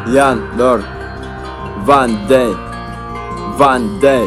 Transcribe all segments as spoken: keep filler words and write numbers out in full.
Young Lord, one day, one day.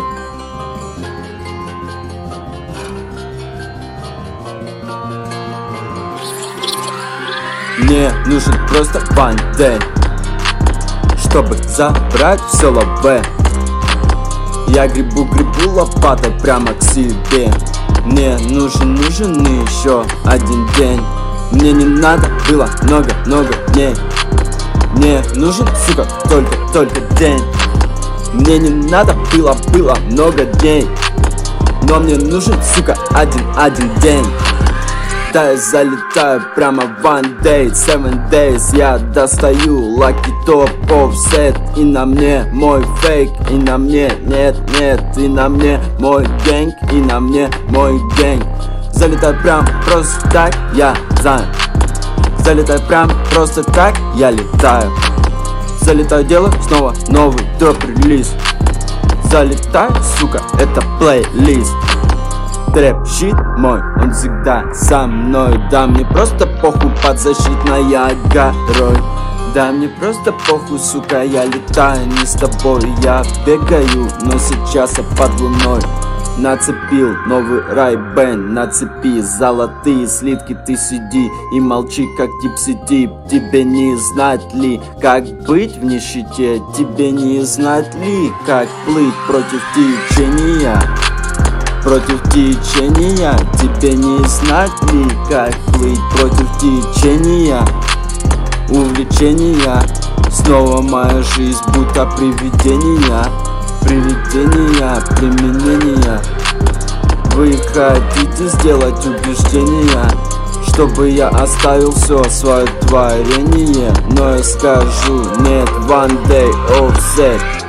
Мне нужен просто one day, чтобы забрать все лаве. Я гребу, гребу лопатой прямо к себе. Мне нужен, нужен еще один день. Мне не надо было много-много дней. Мне нужен, сука, только-только день. Мне не надо было, было много дней. Но мне нужен, сука, один-один день. Да, я залетаю прямо в one day, seven days. Я достаю lucky top offset. И на мне мой фейк, и на мне нет-нет. И на мне мой гэнг, и на мне мой гэнг. Залетаю прям просто так, я знаю. Залетаю прям просто так, я летаю. Залетаю, делаю снова новый дроп-релиз. Залетаю, сука, это плейлист. Трэп-щит мой, он всегда со мной. Да мне просто похуй, подзащитная горой. Да мне просто похуй, сука, я летаю не с тобой. Я бегаю, но сейчас я под луной. Нацепил новый Ray-Ban, нацепи золотые слитки. Ты сиди и молчи, как типси-тип. Тебе не знать ли, как быть в нищете? Тебе не знать ли, как плыть против течения? Против течения. Тебе не знать ли, как плыть против течения? Увлечения. Снова моя жизнь будто привидения. Привидения, применения. Вы хотите сделать убеждения, чтобы я оставил все свое творение. Но я скажу нет, one day offset.